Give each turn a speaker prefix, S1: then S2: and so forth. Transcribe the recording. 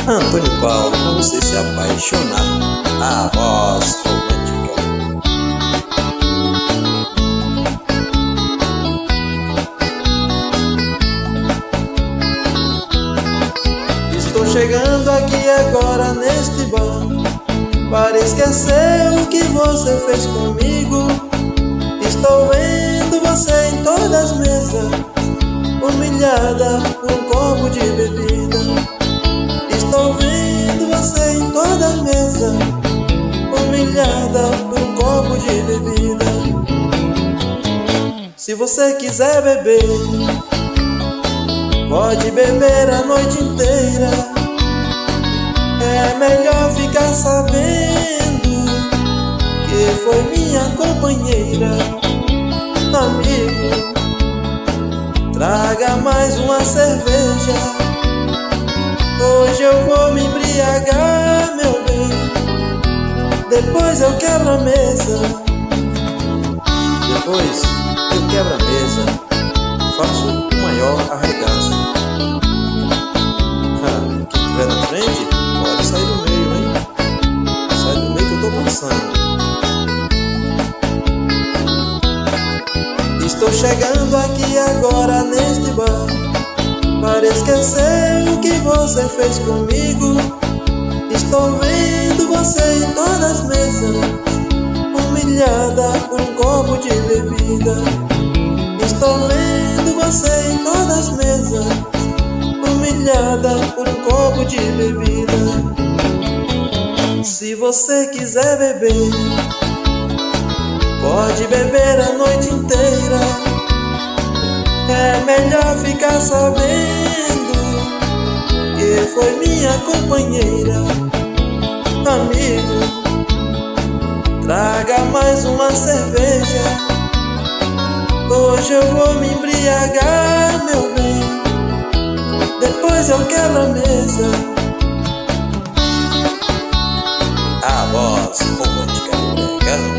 S1: Antônio Paulo, pra você se apaixonar. A voz romântica. Estou chegando aqui agora neste bar para esquecer o que você fez comigo. Estou vendo você em todas as mesas, humilhada por um copo de bebida. Estou vendo você em toda a mesa, humilhada por um copo de bebida. Se você quiser beber, pode beber a noite inteira. É melhor ficar sabendo que foi minha companheira. Amigo, traga mais uma cerveja. Hoje eu vou me embriagar, meu bem. Depois eu quebro a mesa. Depois eu quebro a mesa, faço o maior arregaço. Quem estiver na frente, pode sair do meio, hein? Sai do meio que eu tô passando. Estou chegando aqui agora neste bar para esquecer o que você fez comigo. Estou vendo você em todas as mesas, humilhada por um copo de bebida. Estou vendo você em todas as mesas, humilhada por um copo de bebida. Se você quiser beber, pode beber a noite inteira. É melhor ficar sabendo que foi minha companheira. Amigo, traga mais uma cerveja. Hoje eu vou me embriagar, meu bem. Depois eu quebro a mesa. A voz romântica.